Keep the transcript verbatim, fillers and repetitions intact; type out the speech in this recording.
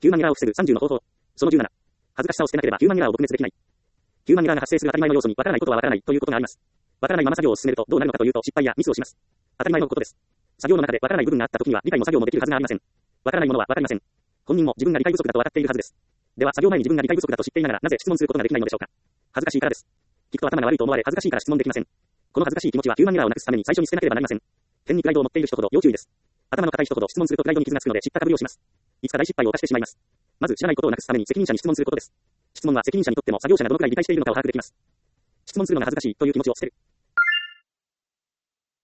ヒューマンエラーを防ぐさんじゅうの方法。そのじゅうなな。恥ずかしさを捨てなければヒューマンエラーを撲滅できない。ヒューマンエラーが発生する当たり前の要素に、わからないことはわからないということがあります。わからないまま作業を進めるとどうなるのかというと、失敗やミスをします。当たり前のことです。作業の中でわからない部分があった時には、理解も作業もできるはずがありません。わからないものはわかりません。本人も自分が理解不足だと分かっているはずです。では作業前に自分が理解不足だと知っていながら、なぜ質問することができないのでしょうか。恥ずかしいからです。聞くと頭が悪いと思われ恥ずかしいから質問できません。この恥ずかしい気持ちはヒューマンエラーをなくすために最初に捨てなければなりません。天にプライドを持っている人ほど要注意です。頭の固い人ほど質問するとプライドに傷がつくので知ったかぶりをします。いつか大失敗を犯してしまいます。まず知らないことをなくすために責任者に質問することです。質問は責任者にとっても作業者がどのくらい理解しているのかを把握できます。質問するのが恥ずかしいという気持ちを捨てる。